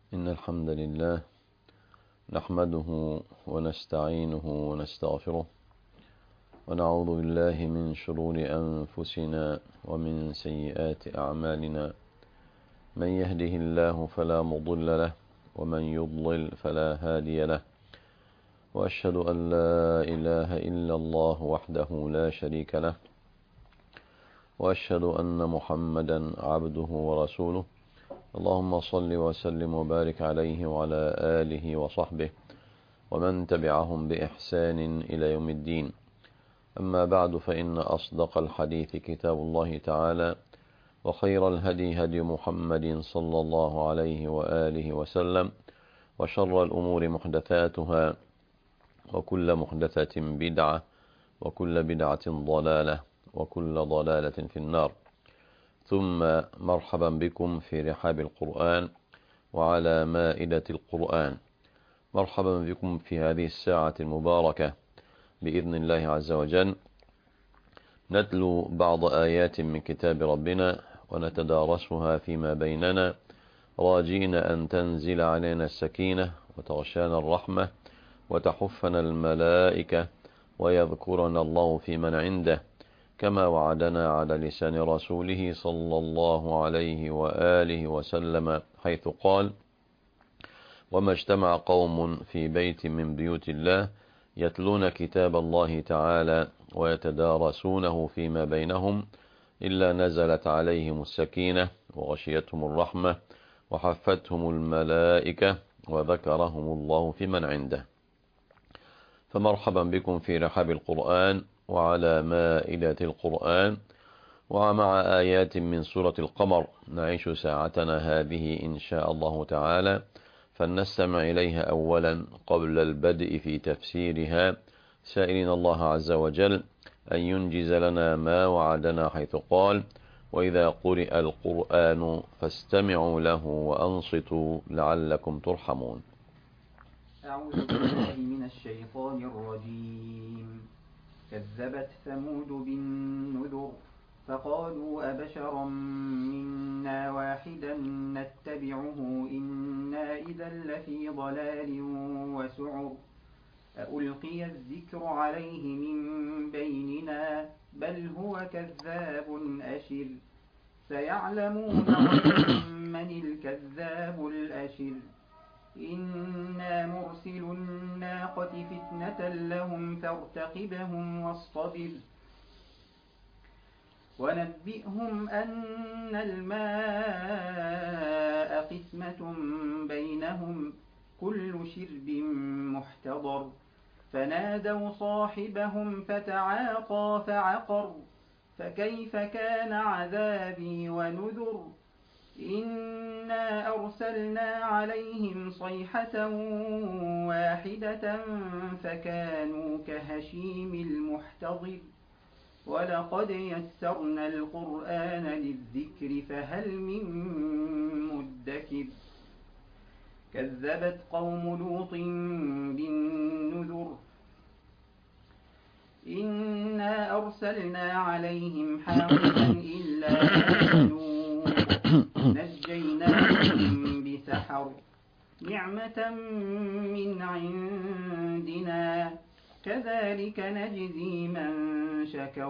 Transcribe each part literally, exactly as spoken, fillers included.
إن الحمد لله نحمده ونستعينه ونستغفره ونعوذ بالله من شرور أنفسنا ومن سيئات أعمالنا. من يهده الله فلا مضل له ومن يضلل فلا هادي له، وأشهد أن لا إله إلا الله وحده لا شريك له، وأشهد أن محمدا عبده ورسوله. اللهم صل وسلم وبارك عليه وعلى آله وصحبه ومن تبعهم بإحسان إلى يوم الدين. أما بعد، فإن أصدق الحديث كتاب الله تعالى، وخير الهدي هدي محمد صلى الله عليه وآله وسلم، وشر الأمور محدثاتها، وكل محدثة بدعة، وكل بدعة ضلالة، وكل ضلالة في النار. ثم مرحبا بكم في رحاب القرآن وعلى مائدة القرآن. مرحبا بكم في هذه الساعة المباركة بإذن الله عز وجل، نتلو بعض آيات من كتاب ربنا ونتدارسها فيما بيننا، راجين أن تنزل علينا السكينة وتغشانا الرحمة وتحفنا الملائكة ويذكرنا الله في من عنده، كما وعدنا على لسان رسوله صلى الله عليه وآله وسلم، حيث قال: وما اجتمع قوم في بيت من بيوت الله يتلون كتاب الله تعالى ويتدارسونه فيما بينهم إلا نزلت عليهم السكينة وغشيتهم الرحمة وحفتهم الملائكة وذكرهم الله في من عنده. فمرحبا بكم في رحاب القرآن وعلى مائدة القرآن، ومع آيات من سورة القمر. نعيش ساعتنا هذه إن شاء الله تعالى، فلنستمع إليها أولا قبل البدء في تفسيرها، سائلين الله عز وجل أن ينجز لنا ما وعدنا، حيث قال: وإذا قرئ القرآن فاستمعوا له وأنصتوا لعلكم ترحمون. أعوذ بالله من الشيطان الرجيم. كذبت ثمود بالنذر فقالوا أبشرا منا واحدا نتبعه إنا إذا لفي ضلال وسعر ألقي الذكر عليه من بيننا بل هو كذاب أشر سيعلمون من الكذاب الأشر إنا مرسل الناقة فتنة لهم فارتقبهم واصطبر ونبئهم أن الماء قسمة بينهم كل شرب محتضر فنادوا صاحبهم فتعاطى فعقر فكيف كان عذابي ونذر إنا أرسلنا عليهم صيحة واحدة فكانوا كهشيم المحتضر ولقد يسرنا القرآن للذكر فهل من مدكر كذبت قوم لوط بالنذر إنا أرسلنا عليهم حاصبا إلا آل لوط نجيناهم بسحر نعمة من عندنا كذلك نجزي من شكر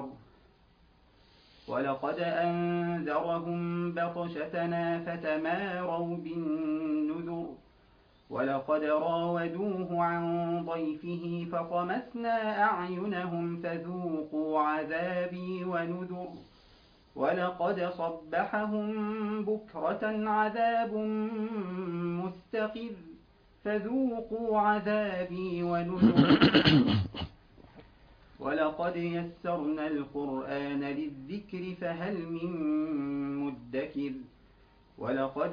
ولقد أنذرهم بطشتنا فتماروا بالنذر ولقد راودوه عن ضيفه فطمسنا أعينهم فذوقوا عذابي ونذر ولقد صبحهم بكرة عذاب مستقر فذوقوا عذابي ونذر ولقد يسرنا القرآن للذكر فهل من مدكر ولقد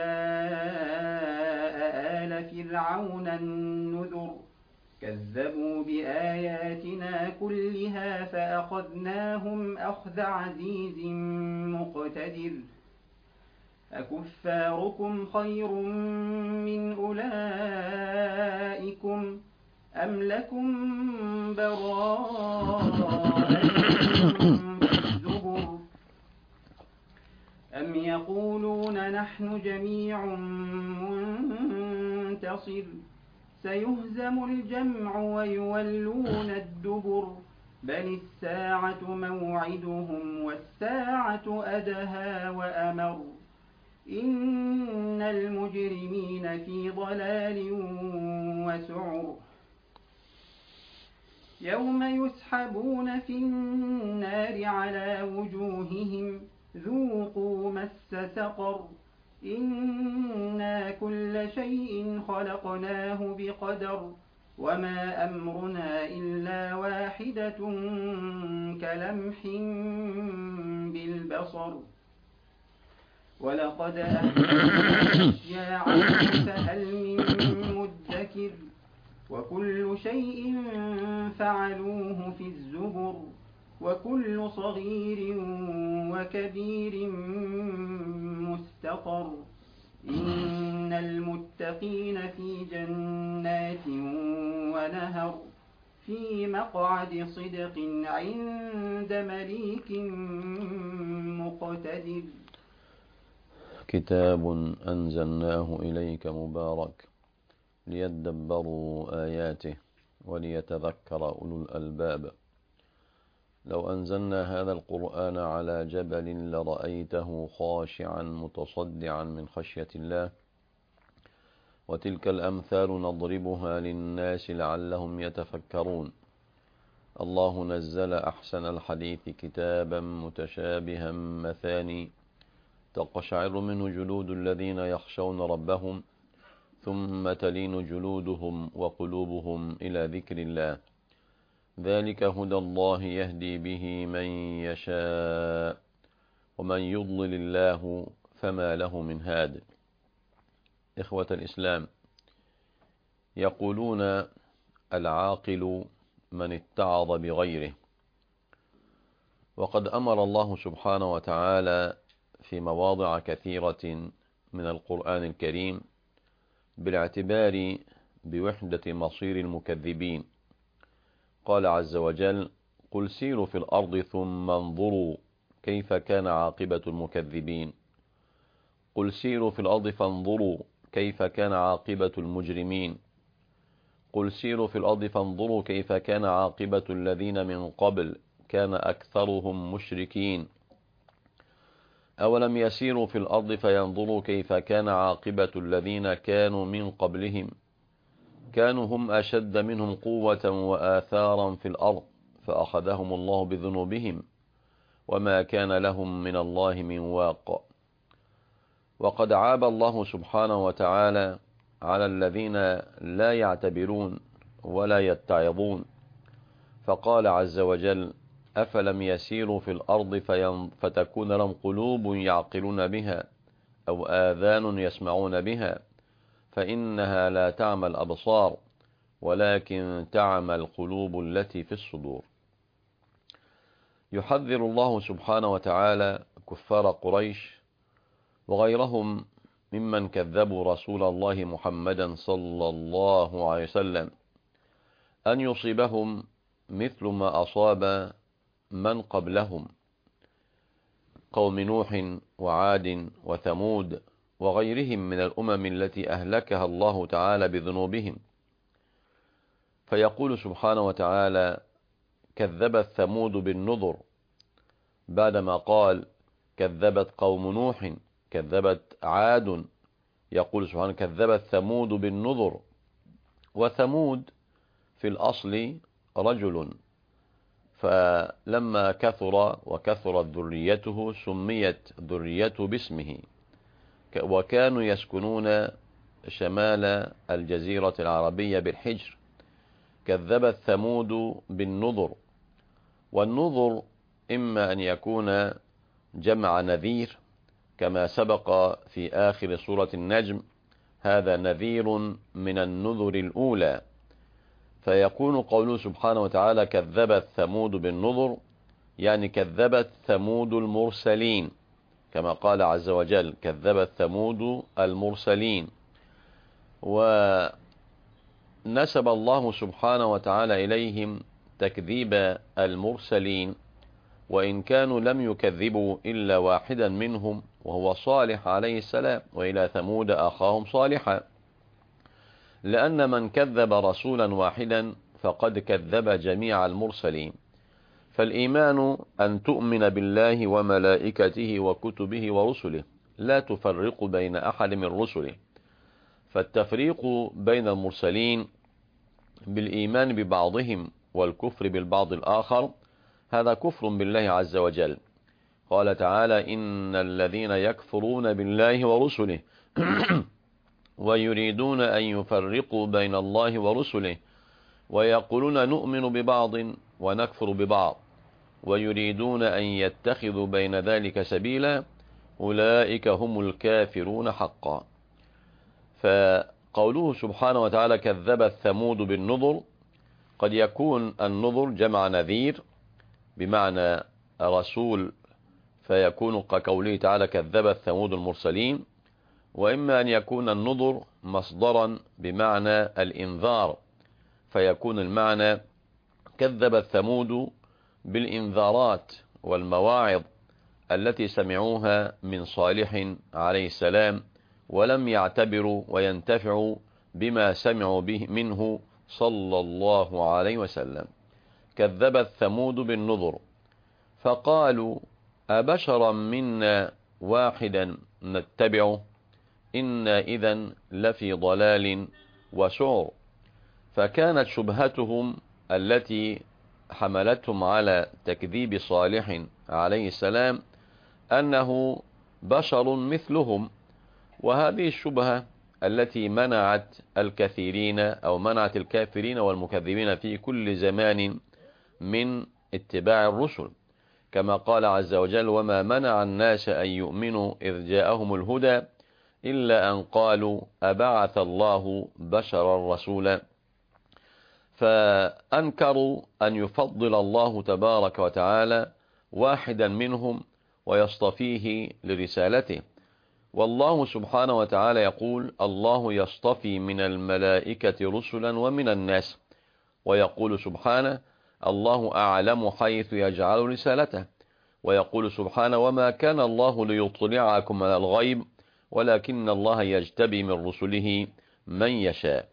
جاء آل فرعون النذر كذبوا بآياتنا كلها فأخذناهم أخذ عزيز مقتدر أكفاركم خير من أولئكم أم لكم براءة في الزبر أم يقولون نحن جميع منتصر سيهزم الجمع ويولون الدبر بل الساعة موعدهم والساعة أدهى وأمر إن المجرمين في ضلال وسعر يوم يسحبون في النار على وجوههم ذوقوا مس سقر إنا كل شيء خلقناه بقدر وما أمرنا إلا واحدة كلمح بالبصر ولقد أهلكنا أشياعكم فهل من مدكر وكل شيء فعلوه في الزبر وكل صغير وكبير مستقر إن المتقين في جنات ونهر في مقعد صدق عند مليك مقتدر كتاب أنزلناه إليك مبارك ليدبروا آياته وليتذكر أولو الألباب لو أنزلنا هذا القرآن على جبل لرأيته خاشعا متصدعا من خشية الله وتلك الأمثال نضربها للناس لعلهم يتفكرون الله نزل أحسن الحديث كتابا متشابها مثاني تقشعر منه جلود الذين يخشون ربهم ثم تلين جلودهم وقلوبهم إلى ذكر الله ذلك هدى الله يهدي به من يشاء ومن يضلل الله فما له من هاد. إخوة الإسلام، يقولون العاقل من اتعظ بغيره، وقد أمر الله سبحانه وتعالى في مواضع كثيرة من القرآن الكريم بالاعتبار بوحدة مصير المكذبين. قال عز وجل: قل سيروا في الأرض ثم انظروا كيف كان عاقبة المكذبين. قل سيروا في الأرض فانظروا كيف كان عاقبة المجرمين. قل سيروا في الأرض فانظروا كيف كان عاقبة الذين من قبل كان أكثرهم مشركين. أولم يسيروا في الأرض فينظروا كيف كان عاقبة الذين كانوا من قبلهم كانوا هم أشد منهم قوة وآثارا في الأرض فأخذهم الله بذنوبهم وما كان لهم من الله من واق. وقد عاب الله سبحانه وتعالى على الذين لا يعتبرون ولا يتعظون، فقال عز وجل: أفلم يسيروا في الأرض فتكون لهم قلوب يعقلون بها أو آذان يسمعون بها فإنها لا تعمى الأبصار ولكن تعمى القلوب التي في الصدور. يحذر الله سبحانه وتعالى كفار قريش وغيرهم ممن كذبوا رسول الله محمدا صلى الله عليه وسلم أن يصيبهم مثل ما أصاب من قبلهم قوم نوح وعاد وثمود وغيرهم من الأمم التي أهلكها الله تعالى بذنوبهم. فيقول سبحانه وتعالى: كذبت ثمود بالنذر، بعدما قال كذبت قوم نوح، كذبت عاد، يقول سبحانه كذبت ثمود بالنذر. وثمود في الأصل رجل، فلما كثر وكثرت ذريته سميت ذريته باسمه، وكانوا يسكنون شمال الجزيرة العربية بالحجر. كذبت ثمود بالنذر، والنذر إما أن يكون جمع نذير كما سبق في آخر سورة النجم: هذا نذير من النذر الأولى. فيكون قوله سبحانه وتعالى كذبت ثمود بالنذر يعني كذبت ثمود المرسلين، كما قال عز وجل: كذبت ثمود المرسلين. ونسب الله سبحانه وتعالى إليهم تكذيب المرسلين وإن كانوا لم يكذبوا إلا واحدا منهم وهو صالح عليه السلام، وإلى ثمود أخاهم صالحا، لأن من كذب رسولا واحدا فقد كذب جميع المرسلين. فالإيمان أن تؤمن بالله وملائكته وكتبه ورسله، لا تفرق بين أحد من رسله. فالتفريق بين المرسلين بالإيمان ببعضهم والكفر بالبعض الآخر هذا كفر بالله عز وجل. قال تعالى: إن الذين يكفرون بالله ورسله ويريدون أن يفرقوا بين الله ورسله ويقولون نؤمن ببعض ونكفر ببعض ويريدون أن يتخذوا بين ذلك سبيلا أولئك هم الكافرون حقا. فقوله سبحانه وتعالى: كذبت ثمود بالنذر، قد يكون النذر جمع نذير بمعنى رسول، فيكون كقوله تعالى: كذبت ثمود المرسلين. وإما أن يكون النذر مصدرا بمعنى الإنذار، فيكون المعنى كذبت ثمود بالإنذارات والمواعظ التي سمعوها من صالح عليه السلام ولم يعتبروا وينتفعوا بما سمعوا به منه صلى الله عليه وسلم. كذبت ثمود بالنذر فقالوا: أبشرا منا واحدا نتبعه إنا إذا لفي ضلال وسعر. فكانت شبهتهم التي حملتهم على تكذيب صالح عليه السلام أنه بشر مثلهم، وهذه الشبهة التي منعت الكثيرين أو منعت الكافرين والمكذبين في كل زمان من اتباع الرسل، كما قال عز وجل: وما منع الناس أن يؤمنوا إذ جاءهم الهدى إلا أن قالوا أبعث الله بشرا رسولا. فأنكروا أن يفضل الله تبارك وتعالى واحدا منهم ويصطفيه لرسالته. والله سبحانه وتعالى يقول: الله يصطفي من الملائكة رسلا ومن الناس. ويقول سبحانه: الله أعلم حيث يجعل رسالته. ويقول سبحانه: وما كان الله ليطلعكم على الغيب ولكن الله يجتبي من رسله من يشاء.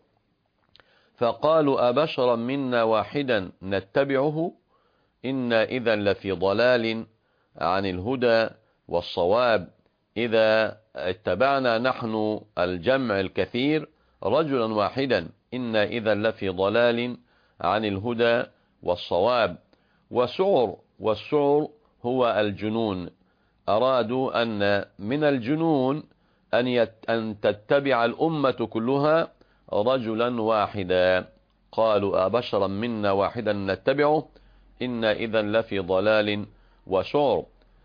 فقالوا: أبشرا منا واحدا نتبعه إنا إذا لفي ضلال عن الهدى والصواب. إذا اتبعنا نحن الجمع الكثير رجلا واحدا إنا إذا لفي ضلال عن الهدى والصواب. وسعر، والسعر هو الجنون. أرادوا أن من الجنون أن, يت أن تتبع الأمة كلها رجلا واحدا. قالوا: أبشرا منا واحدا نتبعه إنا إذا لفي ضلال وسعر.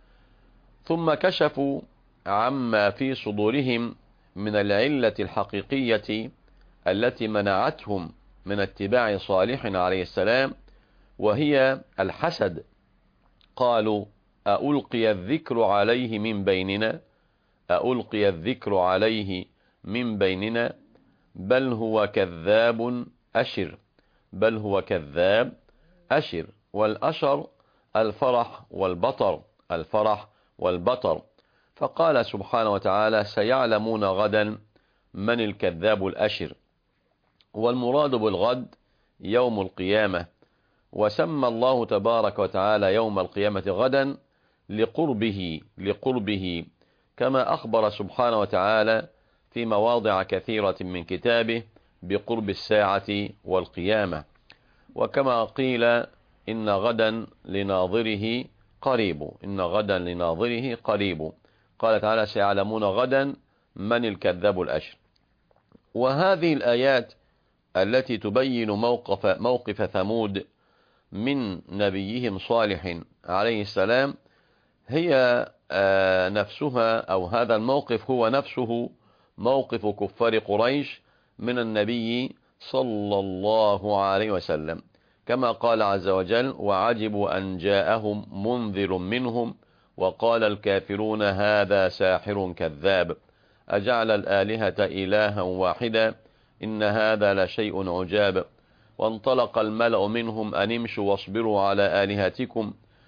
ثم كشفوا عما في صدورهم من العلة الحقيقية التي منعتهم من اتباع صالح عليه السلام، وهي الحسد. قالوا: ألقي الذكر عليه من بيننا ألقي الذكر عليه من بيننا بل هو كذاب أشر بل هو كذاب أشر. والأشر الفرح والبطر الفرح والبطر. فقال سبحانه وتعالى: سيعلمون غدا من الكذاب الأشر. والمراد بالغد يوم القيامة. وسمى الله تبارك وتعالى يوم القيامة غدا لقربه لقربه كما أخبر سبحانه وتعالى في مواضع كثيرة من كتابه بقرب الساعة والقيامة. وكما قيل: إن غدا لناظره قريب إن غدا لناظره قريب. قال تعالى: سيعلمون غدا من الكذاب الأشر. وهذه الآيات التي تبين موقف موقف ثمود من نبيهم صالح عليه السلام هي نفسها، أو هذا الموقف هو نفسه موقف كفار قريش من النبي صلى الله عليه وسلم، كما قال عز وجل: وعجبوا أن جاءهم منذر منهم وقال الكافرون هذا ساحر كذاب أجعل الآلهة إلها واحدا إن هذا لشيء عجاب. وانطلق الملأ منهم أن امشوا واصبروا على آلهتكم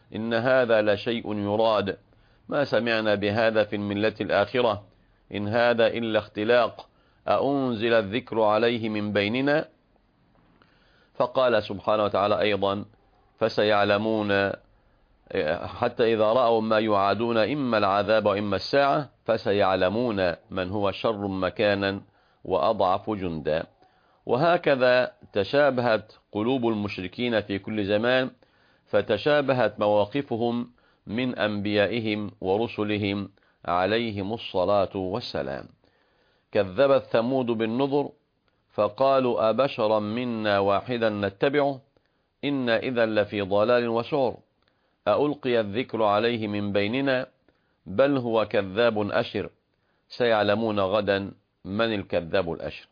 إن هذا لشيء يراد، ما سمعنا بهذا في الملة الآخرة، إن هذا إلا اختلاق، أأنزل الذكر عليه من بيننا. فقال سبحانه وتعالى أيضا فسيعلمون، حتى إذا رأوا ما يوعدون إما العذاب وإما الساعة فسيعلمون من هو شر مكانا وأضعف جندا. وهكذا تشابهت قلوب المشركين في كل زمان، فتشابهت مواقفهم من أنبيائهم ورسلهم عليهم الصلاة والسلام. كذبت ثمود بالنذر فقالوا أبشرا منا واحدا نتبعه إن إذا لفي ضلال وسعر ألقي الذكر عليه من بيننا بل هو كذاب أشر سيعلمون غدا من الكذاب الأشر.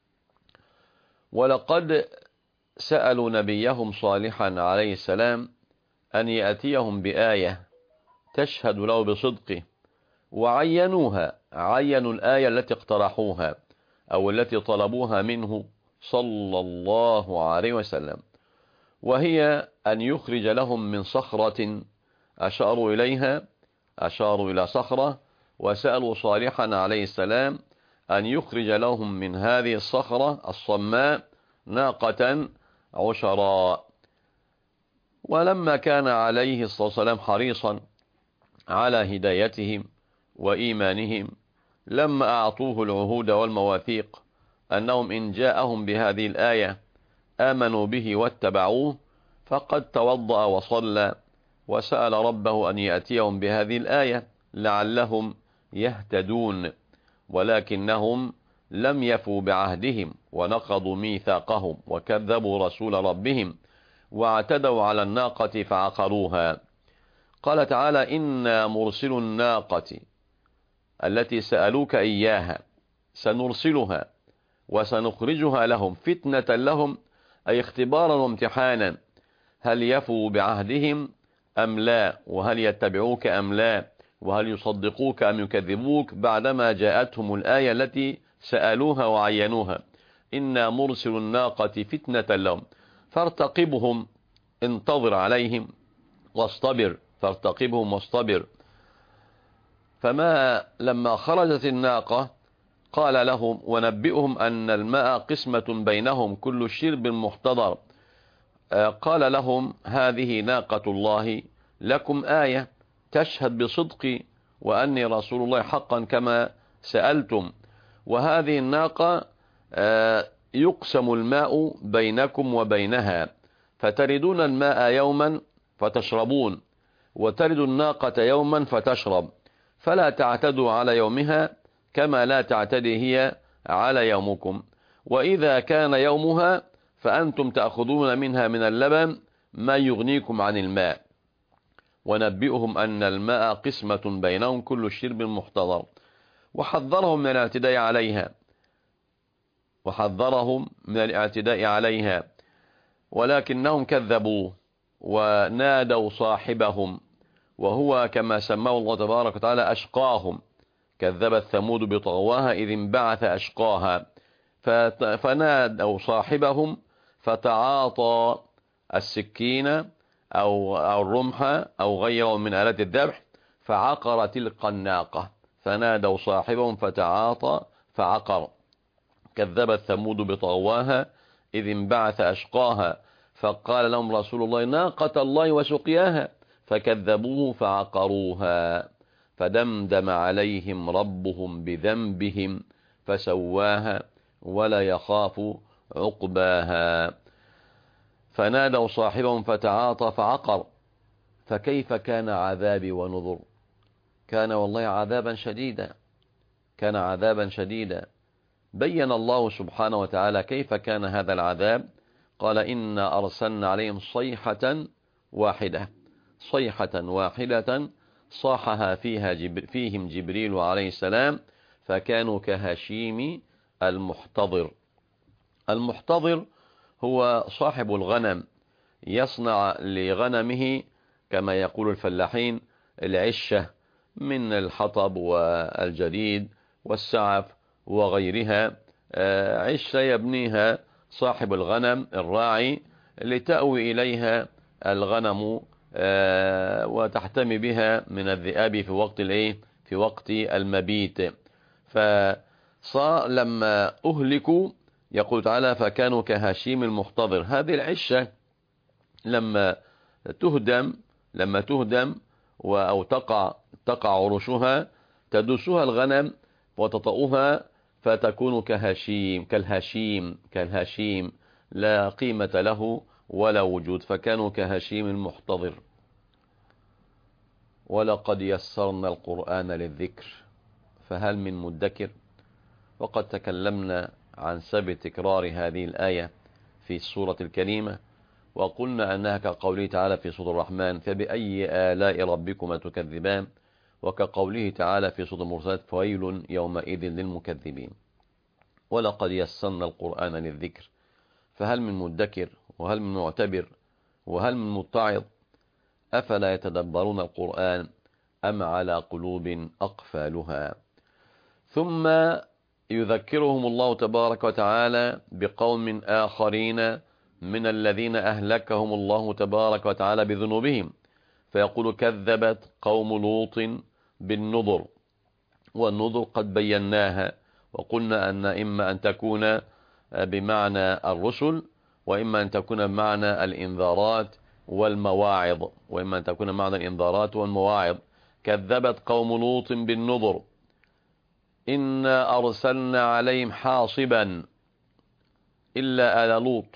ولقد سألوا نبيهم صالحا عليه السلام أن يأتيهم بآية تشهد له بصدقه، وعينوها، عينوا الآية التي اقترحوها أو التي طلبوها منه صلى الله عليه وسلم، وهي أن يخرج لهم من صخرة أشاروا إليها، أشاروا إلى صخرة وسألوا صالحا عليه السلام أن يخرج لهم من هذه الصخرة الصماء ناقة عشراء. ولما كان عليه الصلاة والسلام حريصا على هدايتهم وإيمانهم لما أعطوه العهود والمواثيق أنهم إن جاءهم بهذه الآية آمنوا به واتبعوه، فقد توضأ وصلى وسأل ربه أن يأتيهم بهذه الآية لعلهم يهتدون، ولكنهم لم يفوا بعهدهم ونقضوا ميثاقهم وكذبوا رسول ربهم واعتدوا على الناقة فعقروها. قال تعالى إنا مرسل الناقة التي سألوك إياها سنرسلها وسنخرجها لهم فتنة لهم، أي اختبارا وامتحانا، هل يفوا بعهدهم أم لا، وهل يتبعوك أم لا، وهل يصدقوك أم يكذبوك بعدما جاءتهم الآية التي سألوها وعينوها. إنا مرسل الناقة فتنة لهم فارتقبهم، انتظر عليهم واصطبر، فارتقبهم واصطبر. فما لما خرجت الناقة قال لهم ونبئهم أن الماء قسمة بينهم كل شرب محتضر، قال لهم هذه ناقة الله لكم آية تشهد بصدقي وأني رسول الله حقا كما سألتم، وهذه الناقة يقسم الماء بينكم وبينها، فتردون الماء يوما فتشربون وترد الناقة يوما فتشرب، فلا تعتدوا على يومها كما لا تعتدي هي على يومكم، وإذا كان يومها فأنتم تأخذون منها من اللبن ما يغنيكم عن الماء. ونبئهم أن الماء قسمة بينهم كل شرب محتضر، وحذرهم من الاعتداء عليها وحذرهم من الاعتداء عليها ولكنهم كذبوه ونادوا صاحبهم، وهو كما سماه الله تبارك وتعالى أشقاهم. كذبت ثمود بطغواها إذ انبعث أشقاها، فنادوا صاحبهم فتعاطى السكين أو, أو الرمح أو غيره من آلات الذبح فعقر تلك الناقة، فنادوا صاحبهم فتعاطى فعقر. كذبت ثمود بطغواها إذ انبعث أشقاها فقال لهم رسول الله ناقة الله وسقياها فكذبوه فعقروها، فدمدم عليهم ربهم بذنبهم فسواها ولا يخاف عقباها. فنادوا صاحبهم فتعاطى فعقر، فكيف كان عذابي ونذر؟ كان والله عذابا شديدا، كان عذابا شديدا. بين الله سبحانه وتعالى كيف كان هذا العذاب، قال إنا أرسلنا عليهم صيحة واحدة، صيحة واحدة صاحها فيها جبر فيهم جبريل عليه السلام فكانوا كهشيم المحتضر. المحتضر هو صاحب الغنم، يصنع لغنمه كما يقول الفلاحين العشة من الحطب والجريد والسعف وغيرها، عشة يبنيها صاحب الغنم الراعي لتأوي إليها الغنم وتحتمي بها من الذئاب في وقت الايه في وقت المبيت. فصار لما أهلكوا يقول تعالى فكانوا كهشيم المحتضر. هذه العشة لما تهدم لما تهدم أو تقع تقع عروشها تدوسها الغنم وتطأها فتكون كهشيم كالهشيم كالهشيم لا قيمة له ولا وجود. فكانوا كهشيم المحتضر. ولقد يسرنا القرآن للذكر فهل من مدكر. وقد تكلمنا عن سبب تكرار هذه الآية في السورة الكريمة، وقلنا أنها كقوله تعالى في سورة الرحمن فبأي آلاء ربكما تكذبان، وكقوله تعالى في سورة المرسلات فويل يومئذ للمكذبين. ولقد يسرنا القرآن للذكر فهل من مدكر وهل من معتبر وهل من متعظ أفلا يتدبرون القرآن أم على قلوب أقفالها. ثم يذكرهم الله تبارك وتعالى بقوم آخرين من الذين أهلكهم الله تبارك وتعالى بذنوبهم، فيقول كذبت قوم لوط بالنذر. والنذر قد بيناها وقلنا أن إما أن تكون بمعنى الرسل وإما أن تكون بمعنى الإنذارات والمواعظ وإما أن تكون بمعنى الإنذارات والمواعظ. كذبت قوم لوط بالنذر إنا أرسلنا عليهم حاصبا إلا آل لوط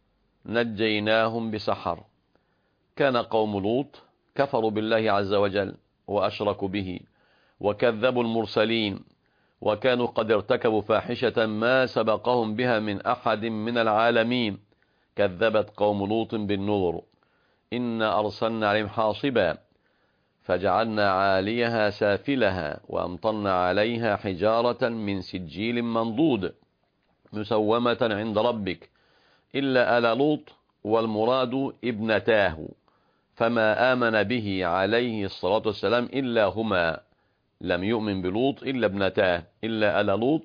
نجيناهم بسحر. كان قوم لوط كفروا بالله عز وجل وأشركوا به وكذبوا المرسلين، وكانوا قد ارتكبوا فاحشة ما سبقهم بها من أحد من العالمين. كذبت قوم لوط بالنذر إنا أرسلنا عليهم حاصبا فجعلنا عاليها سافلها وأمطرنا عليها حجارة من سجيل منضود مسومة عند ربك إلا آل لوط والمراد ابنتاه، فما آمن به عليه الصلاة والسلام إلا هما، لم يؤمن بلوط إلا ابنتاه إلا آل لوط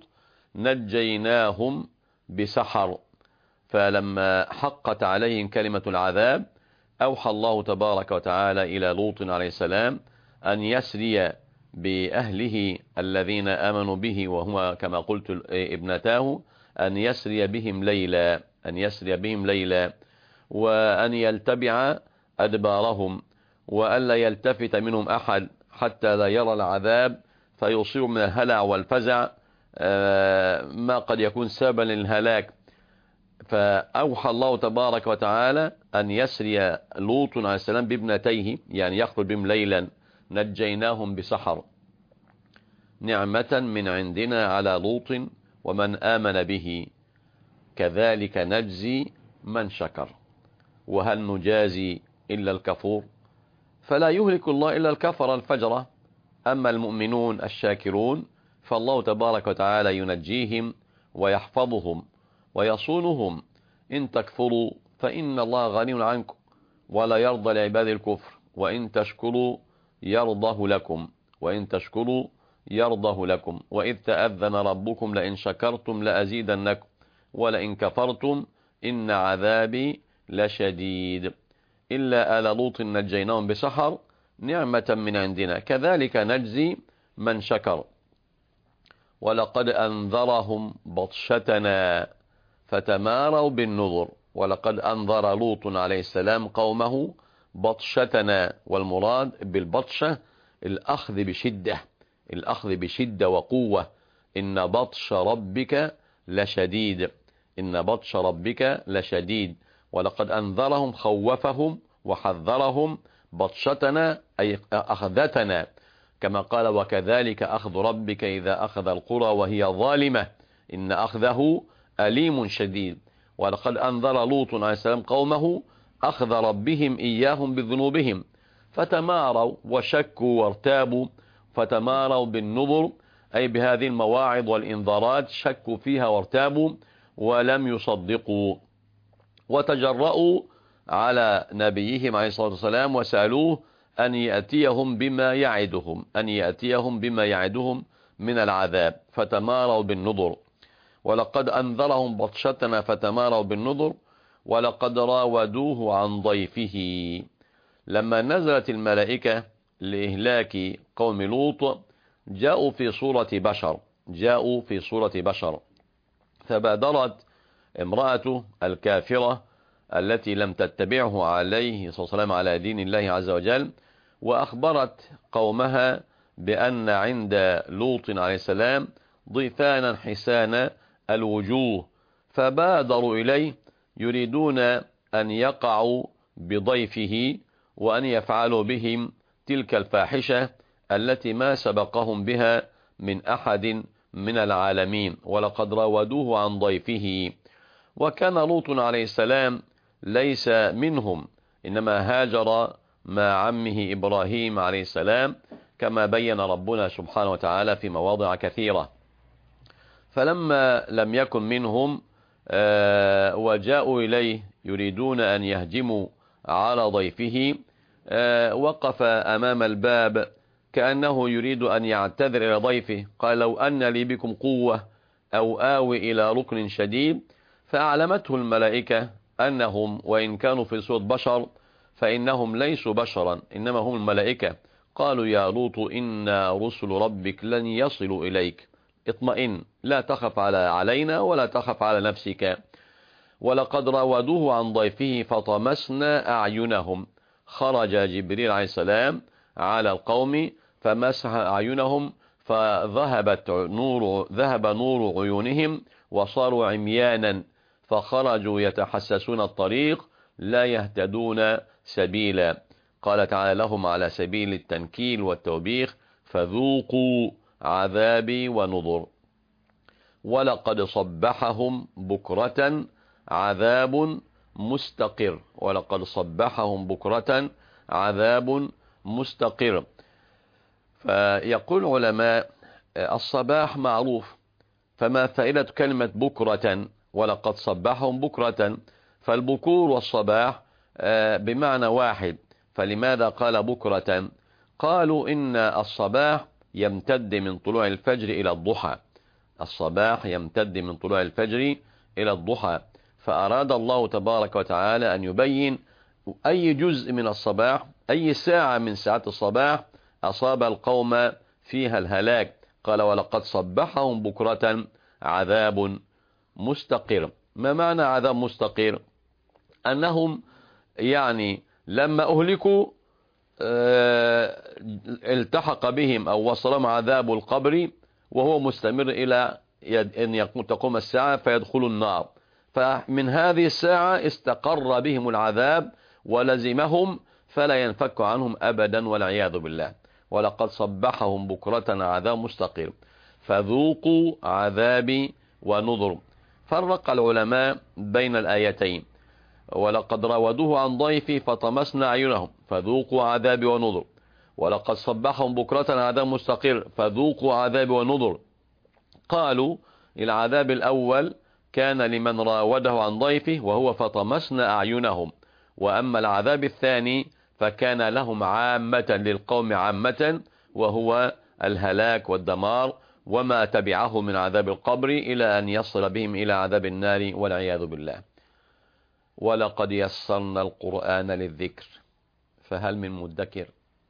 نجيناهم بسحر. فلما حقت عليهم كلمة العذاب أوحى الله تبارك وتعالى إلى لوط عليه السلام أن يسري بأهله الذين آمنوا به وهما كما قلت ابنتاه أن يسري بهم ليلا أن يسري بهم ليلا وأن يلتبع أدبارهم وألا يلتفت منهم أحد حتى لا يرى العذاب فيصيب من الهلع والفزع ما قد يكون سببا للهلاك. فأوحى الله تبارك وتعالى أن يسري لوط عليه السلام بابنتيه يعني يخرج بهم ليلا نجيناهم بسحر نعمة من عندنا على لوط ومن آمن به كذلك نجزي من شكر. وهل نجازي إلا الكفور. فلا يهلك الله إلا الكفر الفجرة، أما المؤمنون الشاكرون فالله تبارك وتعالى ينجيهم ويحفظهم ويصونهم. إن تكفروا فإن الله غني عنكم ولا يرضى لعباد الكفر وإن تشكروا يرضه لكم وإن تشكروا يرضه لكم وإذ تأذن ربكم لئن شكرتم لأزيدنكم ولئن كفرتم إن عذابي لشديد. إلا آل لوط نجيناهم بسحر نعمة من عندنا كذلك نجزي من شكر. ولقد أنذرهم بطشتنا فتماروا بالنذر. ولقد أنذر لوط عليه السلام قومه بطشتنا، والمراد بالبطشة الأخذ بشدة الأخذ بشدة وقوة. إن بطش ربك لشديد إن بطش ربك لشديد. ولقد أنذرهم خوفهم وحذرهم بطشتنا أي أخذتنا كما قال وكذلك أخذ ربك إذا أخذ القرى وهي ظالمة إن أخذه أليم شديد. ولقد أنذر لوط عليه السلام قومه أخذ ربهم إياهم بذنوبهم فتماروا وشكوا وارتابوا. فتماروا بالنذر أي بهذه المواعظ والإنذارات شكوا فيها وارتابوا ولم يصدقوا وتجرؤوا على نبيهم عليه الصلاة والسلام وسألوه أن يأتيهم بما يعدهم أن يأتيهم بما يعدهم من العذاب فتماروا بالنذر. ولقد أنذرهم بطشتنا فتماروا بالنذر. ولقد راودوه عن ضيفه لما نزلت الملائكة لإهلاك قوم لوط جاءوا في صورة بشر جاءوا في صورة بشر فبادرت امرأته الكافرة التي لم تتبعه عليه الصلاة والسلام على دين الله عز وجل، وأخبرت قومها بأن عند لوط عليه السلام ضيفانا حسان الوجوه، فبادروا إليه يريدون أن يقعوا بضيفه وأن يفعلوا بهم تلك الفاحشة التي ما سبقهم بها من أحد من العالمين. ولقد راودوه عن ضيفه، وكان لوط عليه السلام ليس منهم، إنما هاجر مع عمه إبراهيم عليه السلام كما بين ربنا سبحانه وتعالى في مواضع كثيرة. فلما لم يكن منهم آه وجاءوا إليه يريدون أن يهجموا على ضيفه، آه وقف أمام الباب كأنه يريد أن يعتذر إلى ضيفه، قال لو أن لي بكم قوة أو آوي إلى ركن شديد. فأعلمته الملائكة أنهم وإن كانوا في صورة بشر فإنهم ليسوا بشرا إنما هم الملائكة. قالوا يا لوط إنا رسل ربك لن يصلوا إليك، اطمئن لا تخف على علينا ولا تخف على نفسك. ولقد راودوه عن ضيفه فطمسنا أعينهم. خرج جبريل عليه السلام على القوم فمسح أعينهم فذهبت نور ذهب نور عيونهم وصاروا عميانا، فخرجوا يتحسسون الطريق لا يهتدون سبيلا. قال تعالى لهم على سبيل التنكيل والتوبيخ فذوقوا عذابي ونذر. ولقد صبحهم بكرة عذاب مستقر ولقد صبحهم بكرة عذاب مستقر. فيقول علماء الصباح معروف، فما فائدة كلمة بكرة ولقد صبحهم بكرة؟ فالبكور والصباح بمعنى واحد، فلماذا قال بكرة؟ قالوا إن الصباح يمتد من طلوع الفجر إلى الضحى، الصباح يمتد من طلوع الفجر إلى الضحى، فأراد الله تبارك وتعالى أن يبين أي جزء من الصباح أي ساعة من ساعات الصباح أصاب القوم فيها الهلاك. قال ولقد صبحهم بكرة عذاب مستقر. ما معنى عذاب مستقر؟ أنهم يعني لما أهلكوا اه التحق بهم أو وصلهم عذاب القبر وهو مستمر إلى أن تقوم الساعة فيدخلوا النار، فمن هذه الساعة استقر بهم العذاب ولزمهم فلا ينفك عنهم أبدا والعياذ بالله. ولقد صبحهم بكرة عذاب مستقر فذوقوا عذابي ونذر. فرق العلماء بين الآيتين، ولقد راودوه عن ضيفي فطمسنا أعينهم فذوقوا عذابي ونذر، ولقد صبحهم بكرة عذاب مستقر فذوقوا عذابي ونذر. قالوا العذاب الأول كان لمن راوده عن ضيفه وهو فطمسنا أعينهم، وأما العذاب الثاني فكان لهم عامة للقوم عامة وهو الهلاك والدمار وما تبعه من عذاب القبر إلى أن يصل بهم إلى عذاب النار والعياذ بالله. ولقد يسرنا القرآن للذكر فهل من مدكر.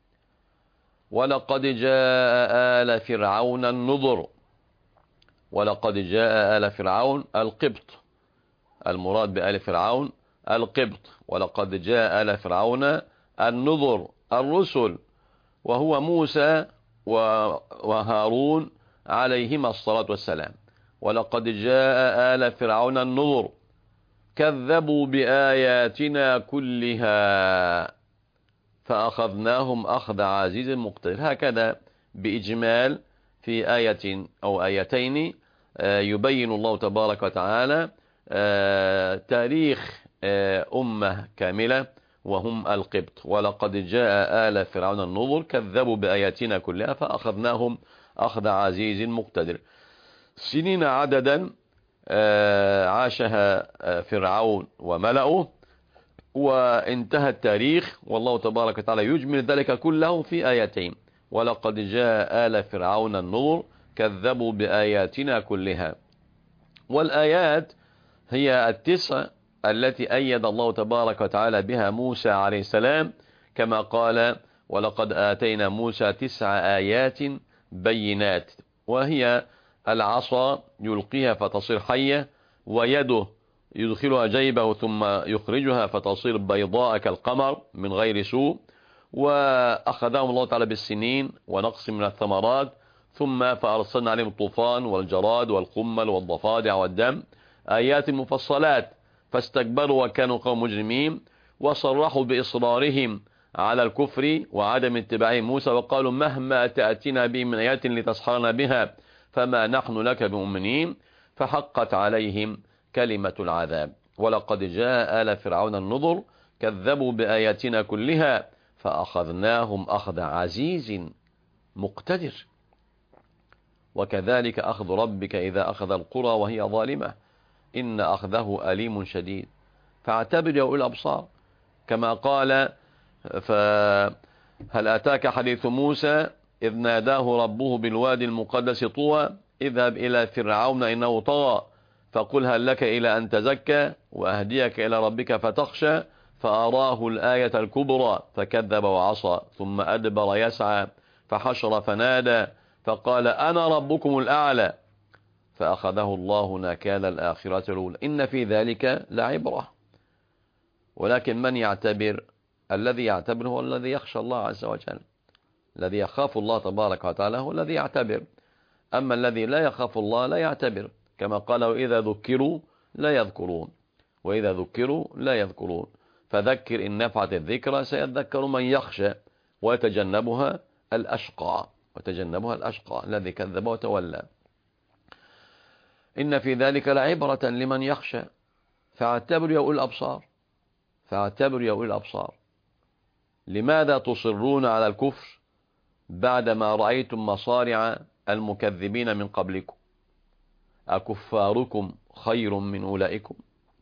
ولقد جاء آل فرعون النذر. ولقد جاء آل فرعون القبط، المراد بآل فرعون القبط. ولقد جاء آل فرعون النذر الرسل وهو موسى وهارون عليهما الصلاة والسلام. ولقد جاء آل فرعون النذر كذبوا بآياتنا كلها فأخذناهم أخذ عزيز مقتدر. هكذا بإجمال في آية أو آيتين يبين الله تبارك وتعالى تاريخ أمة كاملة وهم القبط. ولقد جاء آل فرعون النذر كذبوا بآياتنا كلها فأخذناهم أخذ عزيز مقتدر. سنين عددا عاشها فرعون وملأه وانتهى التاريخ، والله تبارك وتعالى يجمل ذلك كله في آيتين. ولقد جاء آل فرعون النذر كذبوا بآياتنا كلها. والآيات هي التسع التي أيد الله تبارك وتعالى بها موسى عليه السلام كما قال ولقد آتينا موسى تسع آيات بينات، وهي العصا يلقيها فتصير حية، ويده يدخلها جيبه ثم يخرجها فتصير بيضاء كالقمر من غير سوء، وأخذهم الله تعالى بالسنين ونقص من الثمرات، ثم فأرسلنا عليهم الطوفان والجراد والقمل والضفادع والدم، آيات مفصلات، فاستكبروا وكانوا قوم مجرمين، وصرحوا بإصرارهم على الكفر وعدم اتباع موسى، وقالوا مهما تأتينا به من آيات لتسحرنا بها فما نحن لك بمؤمنين، فحقت عليهم كلمة العذاب. ولقد جاء آل فرعون النذر كذبوا بآياتنا كلها فأخذناهم أخذ عزيز مقتدر، وكذلك أخذ ربك إذا أخذ القرى وهي ظالمة إن أخذه أليم شديد. فاعتبر يا أولي الأبصار، كما قال فهل أتاك حديث موسى إذ ناداه ربه بالوادي المقدس طوى اذهب إلى فرعون إنه طغى فقل هل لك إلى أن تزكى وأهديك إلى ربك فتخشى فأراه الآية الكبرى فكذب وعصى ثم أدبر يسعى فحشر فنادى فقال أنا ربكم الأعلى فأخذه الله نكال الآخرة الأولى إن في ذلك لعبرة. ولكن من يعتبر؟ الذي يعتبر هو الذي يخشى الله عز وجل، الذي يخاف الله تبارك وتعالى هو الذي يعتبر، أما الذي لا يخاف الله لا يعتبر، كما قال وإذا ذكروا لا يذكرون وإذا ذكروا لا يذكرون فذكر إن نفعت الذكرى سيذكر من يخشى ويتجنبها الأشقى وتجنبها الأشقى الذي كذب وتولى. إن في ذلك لعبرة لمن يخشى فاعتبروا يا أولي الأبصار فاعتبروا يا أولي الأبصار. لماذا تصرون على الكفر بعدما رأيتم مصارع المكذبين من قبلكم؟ أكفاركم خير من أولئكم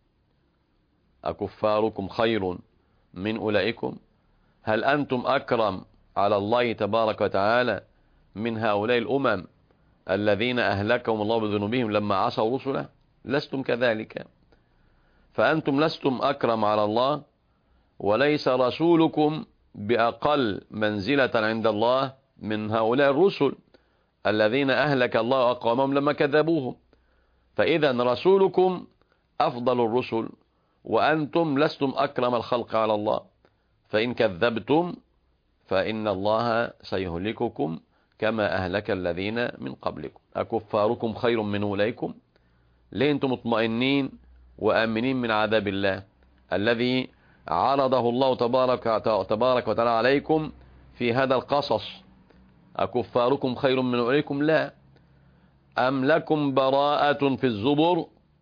أكفاركم خير من أولئكم هل أنتم أكرم على الله تبارك وتعالى من هؤلاء الأمم الذين أهلكهم الله بذنوبهم لما عصوا رسله؟ لستم كذلك، فأنتم لستم أكرم على الله، وليس رسولكم بأقل منزلة عند الله من هؤلاء الرسل الذين أهلك الله أقوامهم لما كذبوهم. فإذا رسولكم أفضل الرسل وأنتم لستم أكرم الخلق على الله، فإن كذبتم فإن الله سيهلككم كما أهلك الذين من قبلكم. أكفاركم خير من أولئكم؟ ليه أنتم مطمئنين وآمنين من عذاب الله الذي عرضه الله تبارك تبارك وتعالى عليكم في هذا القصص؟ أكفاركم خير من أولئكم؟ لا. أم لكم براءة في الزبر؟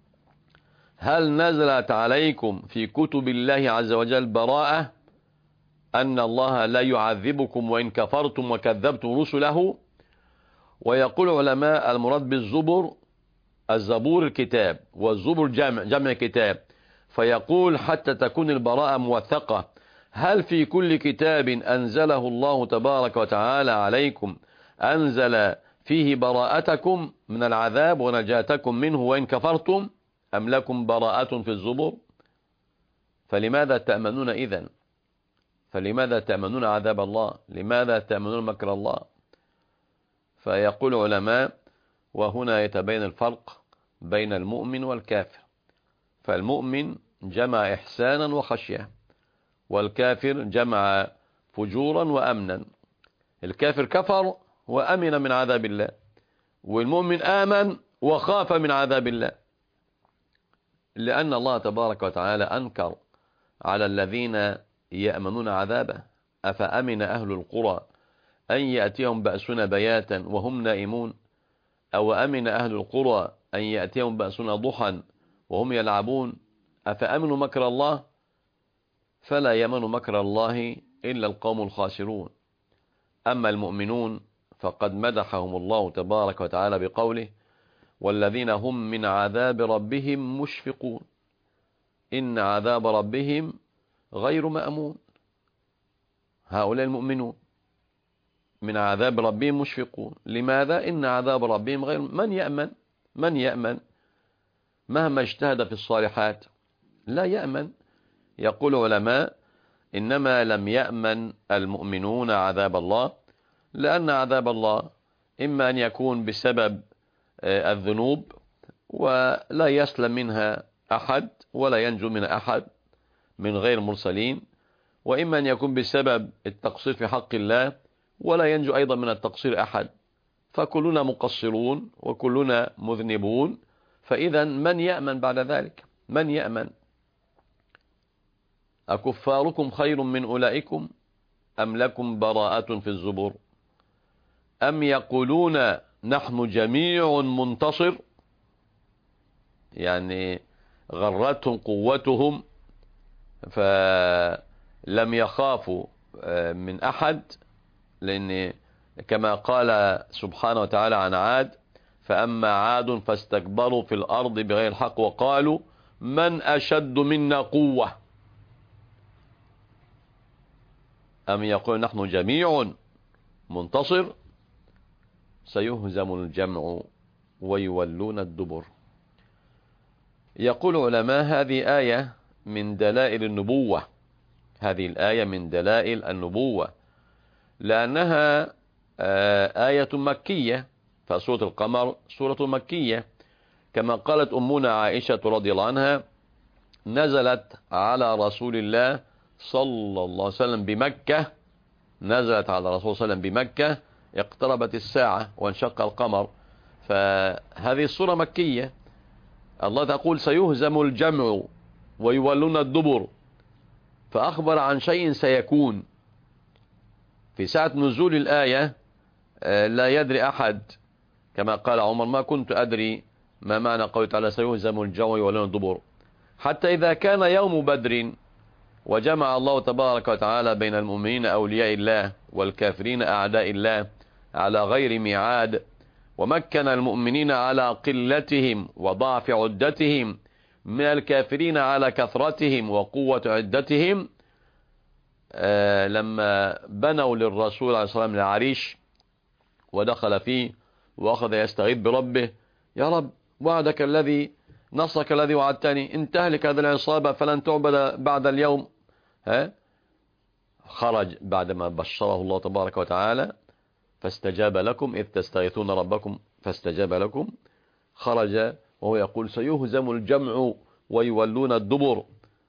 هل نزلت عليكم في كتب الله عز وجل براءة أن الله لا يعذبكم وإن كفرتم وكذبتم رسله؟ ويقول علماء المراد بالزبر الزبور الكتاب، والزبر جمع جمع كتاب، فيقول حتى تكون البراءة موثقة. هل في كل كتاب أنزله الله تبارك وتعالى عليكم أنزل فيه براءتكم من العذاب ونجاتكم منه وإن كفرتم؟ أم لكم براءة في الزبر؟ فلماذا تأمنون إذن؟ فلماذا تأمنون عذاب الله؟ لماذا تأمنون مكر الله؟ فيقول علماء وهنا يتبين الفرق بين المؤمن والكافر، فالمؤمن جمع إحسانا وخشية، والكافر جمع فجورا وأمنا. الكافر كفر وأمن من عذاب الله، والمؤمن آمن وخاف من عذاب الله، لأن الله تبارك وتعالى أنكر على الذين يأمنون عذابه. أفأمن أهل القرى أن يأتيهم بأسنا بياتا وهم نائمون، أو أمن أهل القرى أن يأتيهم بأسنا ضحى وهم يلعبون. أفأمنوا مكر الله؟ فلا يمن مكر الله إلا القوم الخاسرون. أما المؤمنون فقد مدحهم الله تبارك وتعالى بقوله والذين هم من عذاب ربهم مشفقون، إن عذاب ربهم غير مأمون. هؤلاء المؤمنون من عذاب ربهم مشفقون. لماذا؟ إن عذاب ربهم غير من يأمن من يأمن مهما اجتهد في الصالحات لا يأمن. يقول علماء إنما لم يأمن المؤمنون عذاب الله، لأن عذاب الله إما أن يكون بسبب الذنوب ولا يسلم منها أحد ولا ينجو منها أحد من غير المرسلين، وإما أن يكون بسبب التقصير في حق الله ولا ينجو أيضا من التقصير أحد، فكلنا مقصرون وكلنا مذنبون. فإذا من يأمن بعد ذلك؟ من يأمن؟ أكفاركم خير من أولئكم أم لكم براءة في الزبر أم يقولون نحن جميع منتصر، يعني غرتهم قوتهم فلم يخافوا من أحد، لأن كما قال سبحانه وتعالى عن عاد: فأما عاد فاستكبروا في الأرض بغير الحق وقالوا من أشد منا قوة. أم يقول نحن جميع منتصر سيهزم الجمع ويولون الدبر. يقول علماء هذه آية من دلائل النبوة، هذه الآية من دلائل النبوة لأنها آية مكية، فسورة القمر سورة مكية، كما قالت أمنا عائشة رضي الله عنها: نزلت على رسول الله صلى الله عليه وسلم بمكة، نزلت على رسول صلى الله عليه وسلم بمكة، اقتربت الساعة وانشق القمر. فهذه السورة مكية. الله تقول سيهزم الجمع ويولون الدبر، فأخبر عن شيء سيكون في ساعة نزول الآية. لا يدري أحد، كما قال عمر: ما كنت أدري ما معنى قوله تعالى سيهزم الجمع ويولون الدبر، حتى إذا كان يوم بدر وجمع الله تبارك وتعالى بين المؤمنين أولياء الله والكافرين أعداء الله على غير ميعاد، ومكن المؤمنين على قلتهم وضعف عدتهم من الكافرين على كثرتهم وقوة عدتهم. آه لما بنوا للرسول عليه الصلاة والسلام العريش ودخل فيه وأخذ يستغيث بربه: يا رب وعدك الذي نصرك الذي وعدتني إن تهلك هذه العصابة فلن تعبد بعد اليوم. ها خرج بعدما بشره الله تبارك وتعالى: فاستجاب لكم إذ تستغيثون ربكم فاستجاب لكم. خرج وهو يقول سيهزم الجمع ويولون الدبر،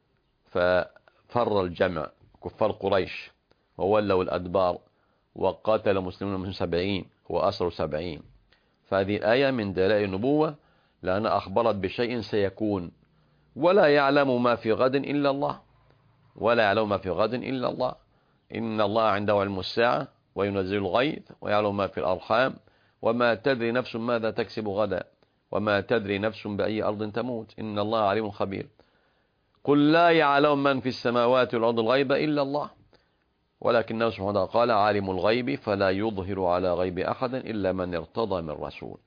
ففر الجمع كفار قريش وولوا الأدبار وقاتل مسلمون من سبعين وأسروا سبعين. فهذه الآية من دلائل النبوة لأنها أخبرت بشيء سيكون، ولا يعلم ما في غد إلا الله، ولا يعلم ما في غد إلا الله. إن الله عنده علم الساعة وينزل الغيث ويعلم ما في الأرحام وما تدري نفس ماذا تكسب غدا وما تدري نفس بأي أرض تموت إن الله عليم خبير. قل لا يعلم من في السماوات والأرض الغيب إلا الله ولكنه سبحانه وتعالى قال عالم الغيب فلا يظهر على غيب أحد إلا من ارتضى من رسول.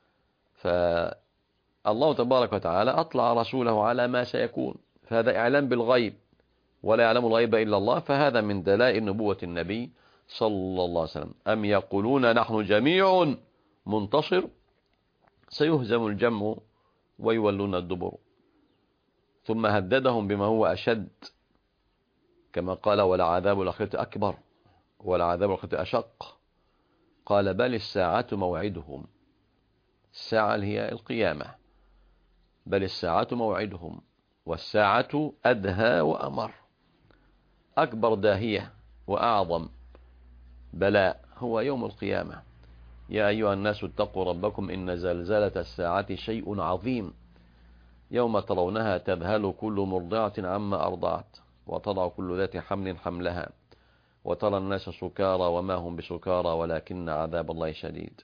فالله تبارك وتعالى أطلع رسوله على ما سيكون، فهذا إعلام بالغيب، ولا يعلم الغيب إلا الله، فهذا من دلائل نبوة النبي صلى الله عليه وسلم. أم يقولون نحن جميع منتصر سيهزم الجمع ويولون الدبر. ثم هددهم بما هو أشد، كما قال ولعذاب الآخرة أكبر ولعذاب الآخرة أشق. قال بل الساعة موعدهم، الساعة هي القيامة، بل الساعة موعدهم والساعة أدهى وأمر. أكبر داهية وأعظم بلاء هو يوم القيامة. يا أيها الناس اتقوا ربكم إن زلزلة الساعة شيء عظيم يوم ترونها تذهل كل مرضعة عما أرضعت وتضع كل ذات حمل حملها وترى الناس سكارى وما هم بسكارى ولكن عذاب الله شديد.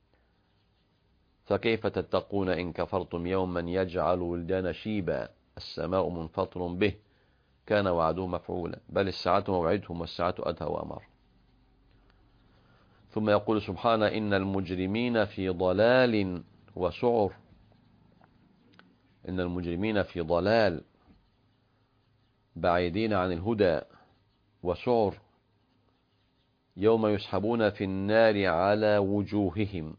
فكيف تتقون إن كفرتم يوما يجعل ولدان شيبا السماء منفطر به كان وعده مفعولا بل الساعة موعدهم والساعة أدهى وأمر. ثم يقول سبحانه إن المجرمين في ضلال وسعر، إن المجرمين في ضلال بعيدين عن الهدى وسعر يوم يسحبون في النار على وجوههم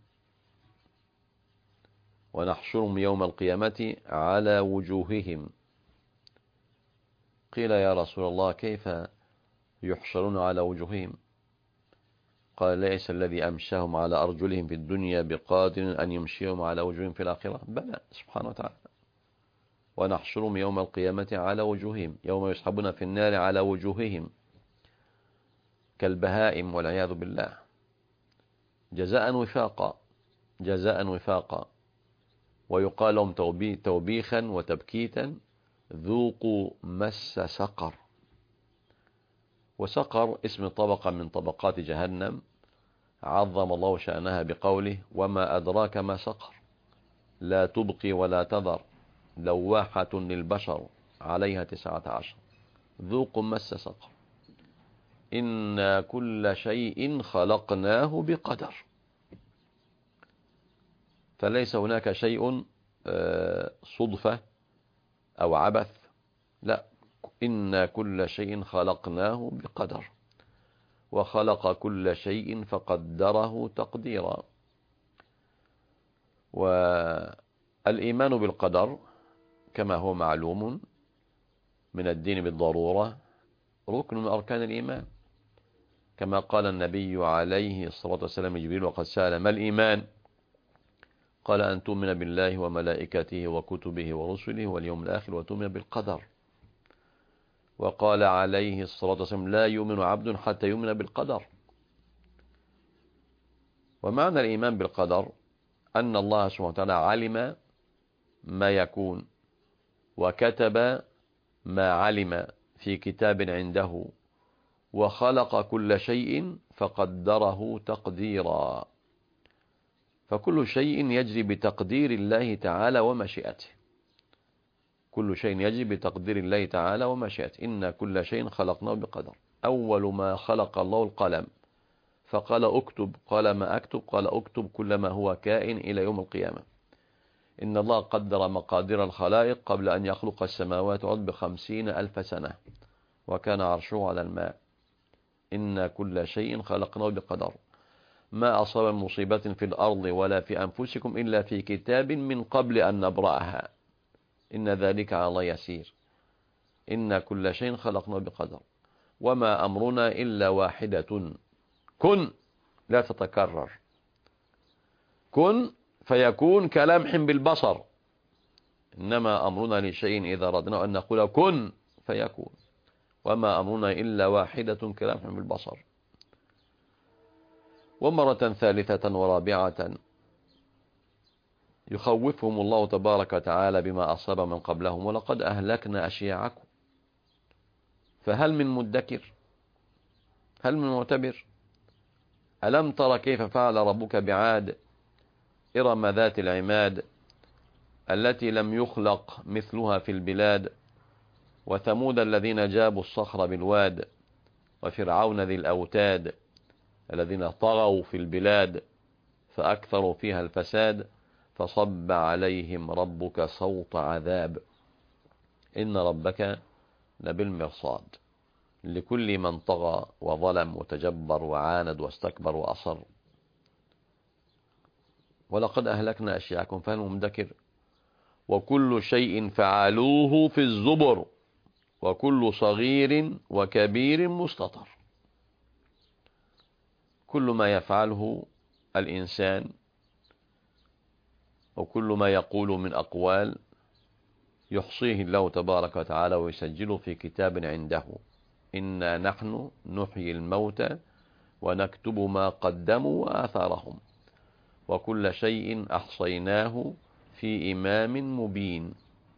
ونحشرهم يوم القيامة على وجوههم. قيل يا رسول الله كيف يحشرون على وجوههم. قال ليس الذي أمشاهم على أرجلهم في الدنيا بقادر أن يمشيهم على وجوههم في الآخرة، بلى سبحانه وتعالى. ونحشرهم يوم القيامة على وجوههم يوم يسحبون في النار على وجوههم كالبهائم والعياذ بالله، جزاء وفاقا جزاء وفاقا. ويقال لهم توبيخا وتبكيتا ذوقوا مس سقر. وسقر اسم طبقة من طبقات جهنم عظم الله شأنها بقوله وما أدراك ما سقر لا تبقي ولا تذر لواحة للبشر عليها تسعة عشر ذوقوا مس سقر. إن كل شيء خلقناه بقدر، فليس هناك شيء صدفة أو عبث، لا، إن كل شيء خلقناه بقدر وخلق كل شيء فقدره تقديرا. والإيمان بالقدر كما هو معلوم من الدين بالضرورة ركن من أركان الإيمان، كما قال النبي عليه الصلاة والسلام لجبريل وقد سأل ما الإيمان؟ قال أن تؤمن بالله وملائكته وكتبه ورسله واليوم الآخر وتؤمن بالقدر. وقال عليه الصلاة والسلام لا يؤمن عبد حتى يؤمن بالقدر. ومعنى الإيمان بالقدر أن الله سبحانه وتعالى علم ما يكون وكتب ما علم في كتاب عنده وخلق كل شيء فقدره تقديرا. فكل شيء يجري بتقدير الله تعالى ومشيئته، كل شيء يجري بتقدير الله تعالى ومشيئته. إن كل شيء خلقناه بقدر. أول ما خلق الله القلم فقال اكتب، قال ما أكتب؟ قال اكتب كل ما هو كائن إلى يوم القيامة. إن الله قدر مقادير الخلائق قبل أن يخلق السماوات والأرض بخمسين ألف سنة وكان عرشه على الماء. إن كل شيء خلقناه بقدر. ما أصاب مصيبة في الأرض ولا في أنفسكم إلا في كتاب من قبل أن نبرأها إن ذلك على الله يسير. إن كل شيء خلقناه بقدر. وما أمرنا إلا واحدة كن، لا تتكرر، كن فيكون كلمح بالبصر. إنما أمرنا لشيء إذا أردنا أن نقول كن فيكون. وما أمرنا إلا واحدة كلمح بالبصر. ومرة ثالثة ورابعة يخوفهم الله تبارك وتعالى بما أصاب من قبلهم ولقد أهلكنا أشياعكم فهل من مدكر؟ هل من معتبر؟ ألم تر كيف فعل ربك بعاد إرم ذات العماد التي لم يخلق مثلها في البلاد وثمود الذين جابوا الصخر بالواد وفرعون ذي الأوتاد الذين طغوا في البلاد فأكثروا فيها الفساد فصب عليهم ربك صوت عذاب إن ربك لبالمرصاد لكل من طغى وظلم وتجبر وعاند واستكبر وأصر. ولقد أهلكنا أشياعكم فهل من مدكر؟ وكل شيء فعلوه في الزبر وكل صغير وكبير مستطر. كل ما يفعله الإنسان وكل ما يقول من أقوال يحصيه الله تبارك وتعالى ويسجله في كتاب عنده. إنا نحن نحيي الموتى ونكتب ما قدموا وآثارهم وكل شيء أحصيناه في إمام مبين.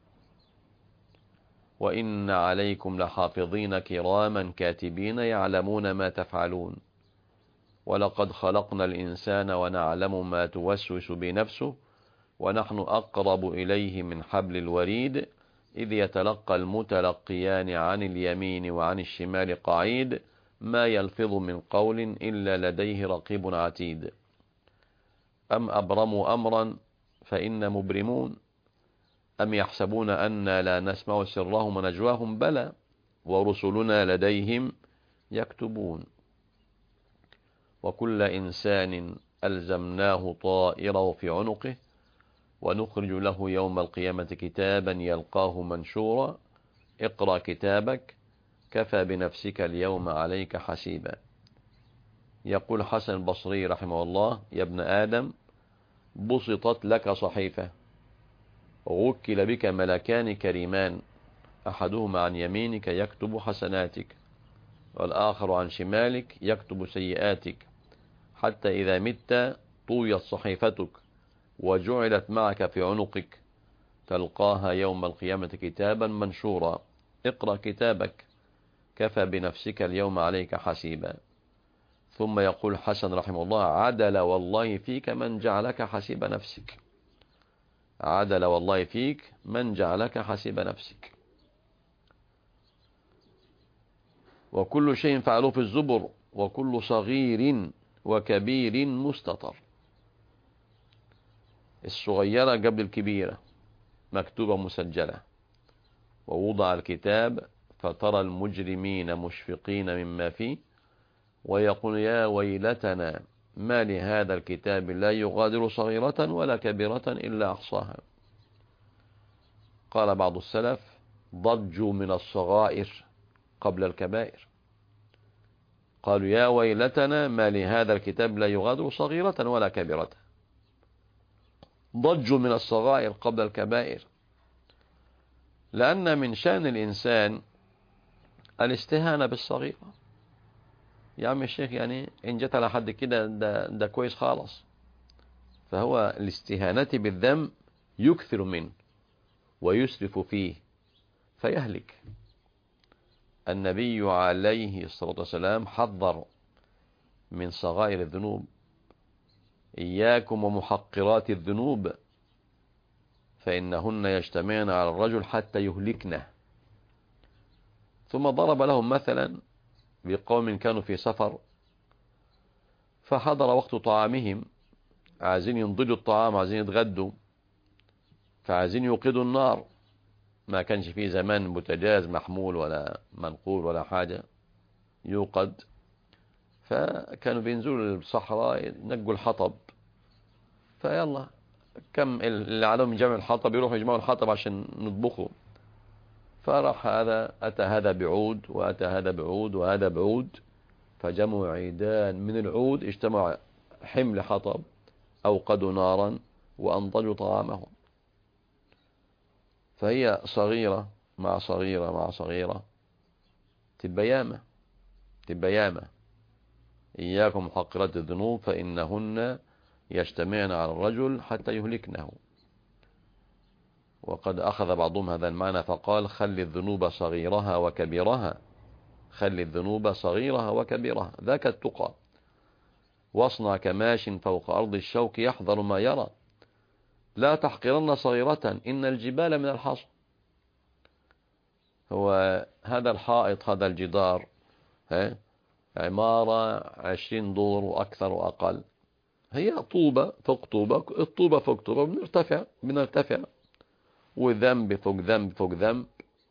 وإن عليكم لحافظين كراما كاتبين يعلمون ما تفعلون ولقد خلقنا الإنسان ونعلم ما توسوس بنفسه ونحن أقرب إليه من حبل الوريد إذ يتلقى المتلقيان عن اليمين وعن الشمال قعيد ما يلفظ من قول إلا لديه رقيب عتيد. أم أبرموا أمرا فإن مبرمون أم يحسبون أن لا نسمع سرهم ونجواهم بلى ورسلنا لديهم يكتبون. وكل إنسان ألزمناه طائره في عنقه ونخرج له يوم القيامة كتابا يلقاه منشورا اقرأ كتابك كفى بنفسك اليوم عليك حسيبا. يقول حسن البصري رحمه الله: يا ابن آدم، بسطت لك صحيفة، ووكل بك ملكان كريمان، أحدهما عن يمينك يكتب حسناتك، والآخر عن شمالك يكتب سيئاتك، حتى إذا مت طويت صحيفتك وجعلت معك في عنقك، تلقاها يوم القيامة كتابا منشورا، اقرأ كتابك كفى بنفسك اليوم عليك حسيبا. ثم يقول حسن رحمه الله: عدل والله فيك من جعلك حسيب نفسك، عدل والله فيك من جعلك حسيب نفسك. وكل شيء فعلوه في الزبر، وكل صغير وكبير مستطر. الصغيرة قبل الكبيرة مكتوبة مسجلة. ووضع الكتاب فترى المجرمين مشفقين مما فيه ويقول يا ويلتنا ما لهذا الكتاب لا يغادر صغيرة ولا كبيرة إلا أحصاها. قال بعض السلف: ضجوا من الصغائر قبل الكبائر. قالوا يا ويلتنا ما لهذا الكتاب لا يغادر صغيرة ولا كبيرة. ضجوا من الصغائر قبل الكبائر، لأن من شأن الإنسان الاستهانة بالصغيرة. يا عم الشيخ، يعني إن جت على حد كده ده, ده كويس خالص. فهو الاستهانة بالذنب يكثر منه ويسرف فيه فيهلك. النبي عليه الصلاة والسلام حذر من صغائر الذنوب: إياكم ومحقرات الذنوب فإنهن يجتمعن على الرجل حتى يهلكنه. ثم ضرب لهم مثلا بقوم كانوا في سفر، فحضر وقت طعامهم، عايزين ينضجوا الطعام، عايزين يتغدوا، فعايزين يوقدوا النار. ما كانش فيه زمان بوتاجاز محمول ولا منقول ولا حاجة يوقد، فكانوا بينزلوا الصحراء ينقوا الحطب. فيلا كم اللي عليهم جمع الحطب يروحوا يجمعوا الحطب عشان نطبخه. فراح هذا أتى هذا بعود وأتى هذا بعود وهذا بعود، فجمعوا عيدان من العود، اجتمع حمل حطب، أوقدوا نارا وأنضجوا طعامهم. فهي صغيرة مع صغيرة مع صغيرة تبقى ياما تبقى ياما. إياكم محقرات الذنوب فإنهن يجتمعن على الرجل حتى يهلكنه. وقد أخذ بعضهم هذا المعنى فقال: خل الذنوب صغيرها وكبيرها، خل الذنوب صغيرها وكبيرها، ذاك التقى. واصنع كماش فوق أرض الشوك يحذر ما يرى، لا تحقرن صغيرة إن الجبال من الحصى. هو هذا الحائط، هذا الجدار، ها عمارة عشرين دور وأكثر وأقل، هي طوبة فوق طوبة، الطوبة فوق طوبة، بنرتفع بنرتفع وذنب فوق ذنب فوق ذنب،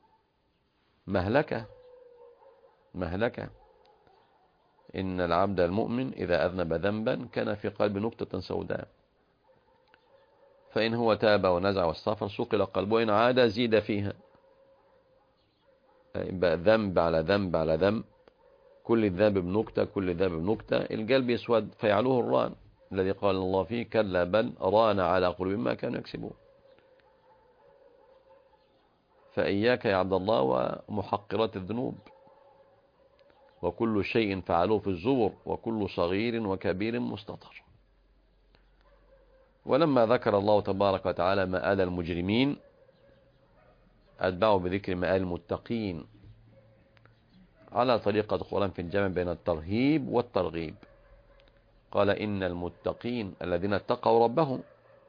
مهلكة مهلكة. إن العبد المؤمن إذا أذنب ذنبا كان في قلب نكتة سوداء، فإن هو تاب ونزع واستغفر صقل قلبه، وإن عاد زيد فيها. يبقى ذنب على ذنب على ذنب، كل الذنب بنكتة كل الذنب بنكتة، القلب يسود فيعلوه الران الذي قال الله فيه: كلا بل ران على قلوبهم ما كانوا يكسبون. فإياك يا عبد الله ومحقرات الذنوب. وكل شيء فعلوه في الزبر، وكل صغير وكبير مستطر. ولما ذكر الله تبارك وتعالى مآل المجرمين أتبعوا بذكر مآل المتقين، على طريقة القرآن في الجمع بين الترهيب والترغيب. قال: إن المتقين الذين اتقوا ربهم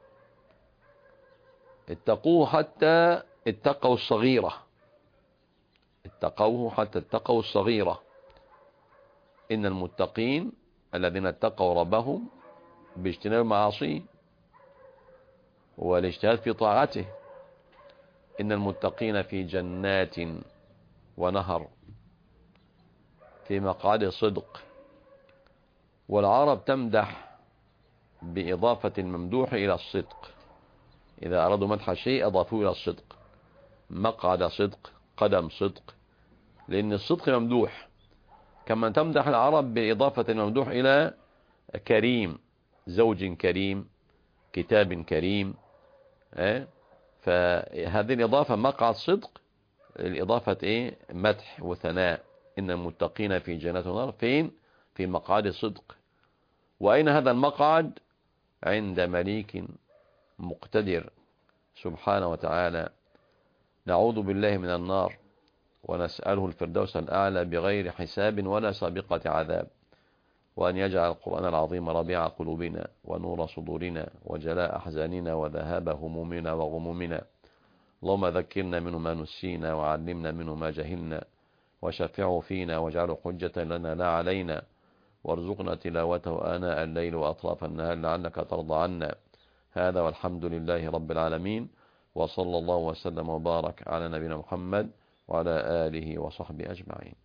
اتقوه حتى اتقوا الصغيرة، اتقوه حتى اتقوا الصغيرة. إن المتقين الذين اتقوا ربهم باجتناب معاصيه والاجتهاد في طاعته. إن المتقين في جنات ونهر في مقعد صدق. والعرب تمدح بإضافة الممدوح إلى الصدق، إذا أرادوا مدح شيء أضافوه إلى الصدق: مقعد صدق، قدم صدق، لأن الصدق ممدوح، كما تمدح العرب بإضافة الممدوح إلى كريم، زوج كريم، كتاب كريم. فهذه الإضافة مقعد صدق، الإضافة إيه؟ مدح وثناء. إن المتقين في جنات ونار. فين؟ في مقعد صدق. وأين هذا المقعد؟ عند مليك مقتدر سبحانه وتعالى. نعوذ بالله من النار ونسأله الفردوس الأعلى بغير حساب ولا سابقة عذاب، وأن يجعل القرآن العظيم ربيع قلوبنا ونور صدورنا وجلاء أحزاننا وذهاب همومنا وغمومنا. اللهم ذكرنا منه ما نسينا وعلمنا منه ما جهلنا وشفعه فينا واجعله حجة لنا لا علينا، وارزقنا تلاوته آناء الليل وأطراف النهار لعلك ترضى عنا. هذا والحمد لله رب العالمين، وصلى الله وسلم وبارك على نبينا محمد وعلى آله وصحبه أجمعين.